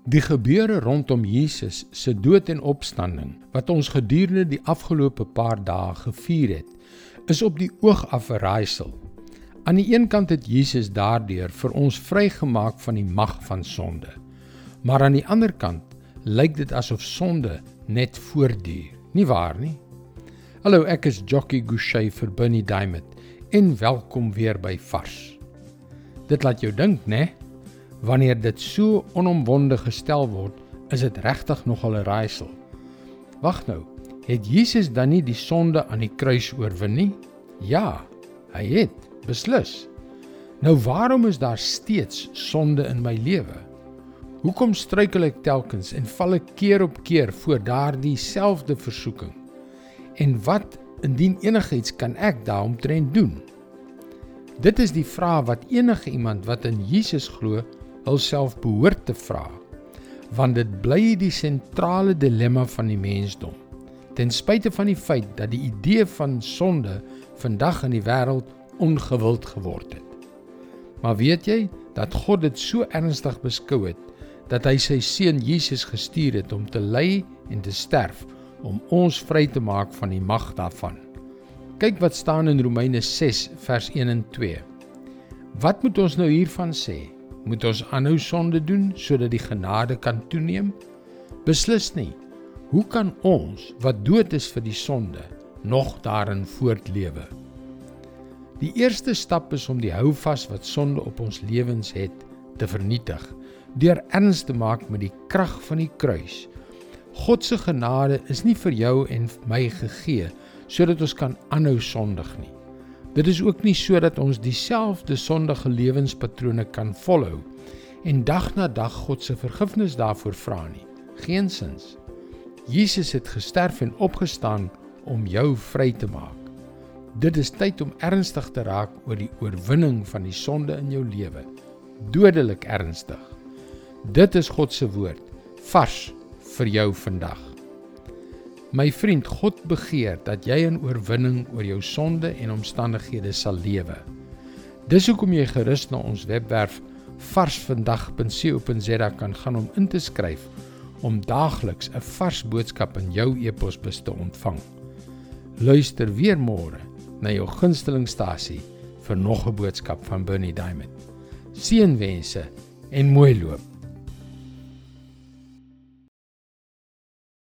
Die gebeure rondom Jesus se dood en opstanding, wat ons gedurende die afgelope paar dae gevier het, is op die oog af 'n raaisel. Aan die een kant het Jesus daardeur vir ons vrygemaak van die mag van sonde. Maar aan die ander kant lyk dit asof sonde net voortduur. Nie waar nie? Hallo, ek is Jockey Gouchee vir Bernie Diamond en welkom weer by Vars. Dit laat jou dink, né? Wanneer dit so onomwonde gestel word, is dit regtig nogal 'n raaisel. Wag nou, het Jesus dan nie die sonde aan die kruis oorwin nie? Ja, hy het, beslis. Nou waarom is daar steeds sonde in my lewe? Hoekom struikel ek telkens en val ek keer op keer voor daardie selfde versoeking? En wat, indien enigiets, kan ek daaromtrent doen? Dit is die vraag wat enige iemand wat in Jesus glo, hulself behoort te vra, want dit bly die sentrale dilemma van die mensdom, ten spyte van die feit dat die idee van sonde vandag in die wêreld ongewild geword het. Maar weet jy, dat God dit so ernstig beskou het, dat hy sy seun Jesus gestuur het om te ly en te sterf, om ons vry te maak van die mag daarvan. Kyk wat staan in Romeine 6 vers 1 en 2. Wat moet ons nou hiervan sê? Moet ons aanhou sonde doen, sodat die genade kan toeneem? Beslis nie. Hoe kan ons, wat dood is vir die sonde, nog daarin voortlewe? Die eerste stap is om die houvas wat sonde op ons lewens het, te vernietig, deur erns te maak met die krag van die kruis. God se genade is nie vir jou en my gegee, sodat ons kan aanhou sondig nie. Dit is ook nie sodat ons dieselfde sondige lewenspatrone kan volhou en dag na dag God se vergifnis daarvoor vra nie. Geensins. Jesus het gesterf en opgestaan om jou vry te maak. Dit is tyd om ernstig te raak oor die oorwinning van die sonde in jou lewe. Dodelik ernstig. Dit is God se woord, vars vir jou vandag. My vriend, God begeer dat jy in oorwinning oor jou sonde en omstandighede sal lewe. Dis hoekom jy gerus na ons webwerf varsvandag.co.za kan gaan om in te skryf, om daagliks 'n vars boodskap in jou e-posbus te ontvang. Luister weer môre na jou gunstelingstasie vir nog 'n boodskap van Bernie Diamond. Seënwense en mooi loop.